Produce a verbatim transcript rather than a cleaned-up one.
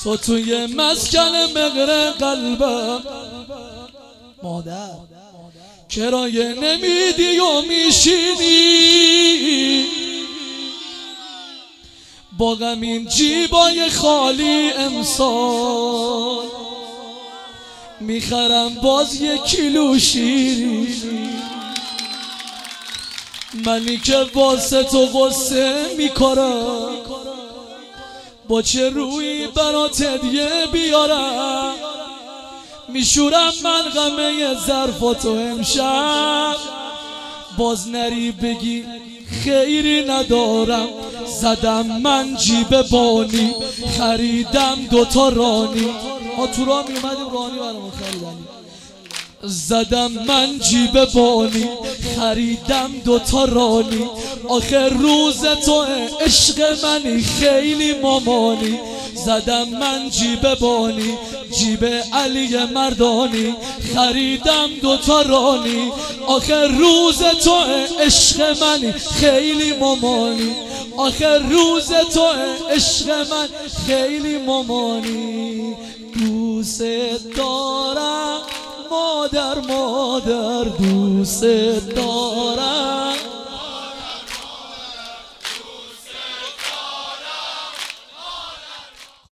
تو توی مسکن مهر قلبم مادر کرایه نمیدی و میشینی با غمین جیبای خالی امسال میخرم باز یک کیلو شیرینی. منی که واسه تو غصه میکنم با چه روی برات هدیه بیارم میشورم من غمه ظرفاتو امشب باز نری بگی خیری ندارم. زدم من جیب بانی خریدم دوتا رانی. ما تو راه میومدیم رانی برامون خریدنی. زدم من جیب بانی خریدم دوتا رانی. آخر روز تو عشق منی خیلی مامانی. زدم من جیب بانی جیب علی مردانی خریدم دوتا رانی. آخر روز تو عشق منی خیلی مامانی. آخر روز تو عشق من خیلی مامانی. دوست دارم مادر مادر دوست دارم.